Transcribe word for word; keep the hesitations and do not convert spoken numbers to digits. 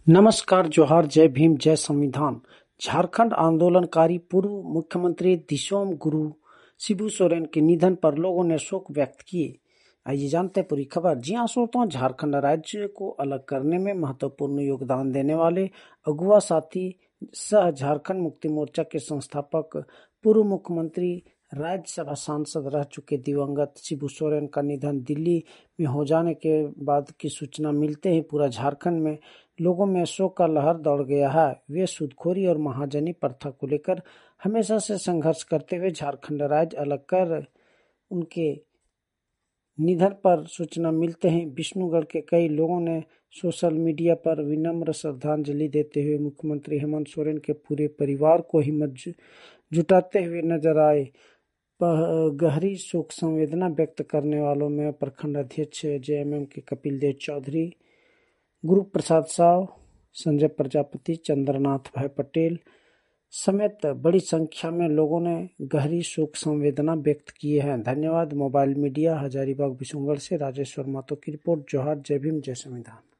नमस्कार, जोहार, जय भीम, जय संविधान। झारखंड आंदोलनकारी पूर्व मुख्यमंत्री दिसोम गुरु शिबू सोरेन के निधन पर लोगों ने शोक व्यक्त किए। आइए जानते हैं पूरी खबर। जी हाँ श्रोताओं, झारखंड राज्य को अलग करने में महत्वपूर्ण योगदान देने वाले अगुआ साथी सह झारखंड मुक्ति मोर्चा के संस्थापक पूर्व मुख्यमंत्री राज्यसभा सांसद रह चुके दिवंगत शिबू सोरेन का निधन दिल्ली में हो जाने के बाद की सूचना मिलते ही पूरा झारखंड में लोगों में शोक का लहर दौड़ गया है। वे सूदखोरी और महाजनी प्रथा को लेकर हमेशा से संघर्ष करते हुए झारखंड राज्य अलग कर उनके निधन पर सूचना मिलते ही विष्णुगढ़ के कई लोगों ने सोशल मीडिया पर विनम्र श्रद्धांजलि देते हुए मुख्यमंत्री हेमंत सोरेन के पूरे परिवार को हिम्मत जुटाते हुए नजर आए। गहरी शोक संवेदना व्यक्त करने वालों में प्रखंड अध्यक्ष जेएमएम के कपिल देव चौधरी, गुरु प्रसाद साव, संजय प्रजापति, चंद्रनाथ भाई पटेल समेत बड़ी संख्या में लोगों ने गहरी शोक संवेदना व्यक्त किए हैं। धन्यवाद। मोबाइल मीडिया, हजारीबाग विष्णुगढ़ से राजेश्वर मातो की रिपोर्ट। जोहार, जय भीम, जय संविधान।